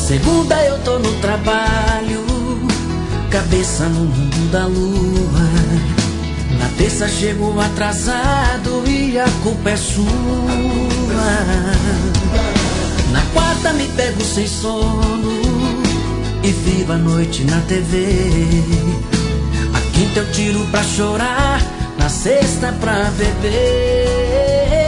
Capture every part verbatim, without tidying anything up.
Segunda eu tô no trabalho, cabeça no mundo da lua. Na terça chego atrasado e a culpa é sua. Na quarta me pego sem sono e vivo a noite na T V. A quinta eu tiro pra chorar, na sexta pra beber.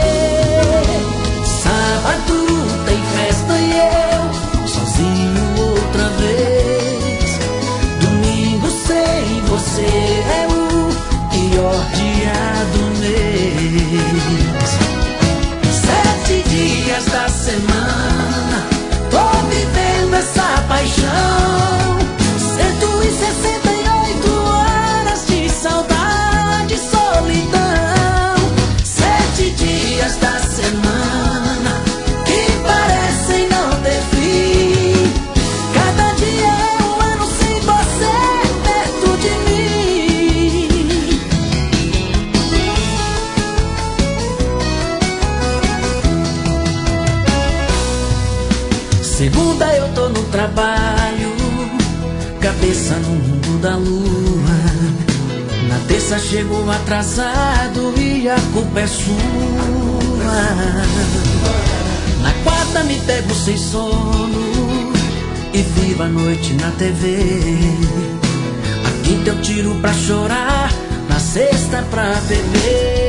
Sábado tem festa e eu sozinho outra vez. Domingo sem você é o pior dia do mês. Sete dias da semana tô vivendo essa paixão. Cento e sessenta e oito horas de saudade e solidão. Sete dias da semana que parecem não ter fim. Cada dia é um ano sem você perto de mim. Segunda eu tô no trabalho, cabeça no mundo da lua. Na terça chego atrasado e a culpa é sua. Na quarta me pego sem sono e vivo a noite na T V. A quinta eu tiro pra chorar, na sexta pra beber.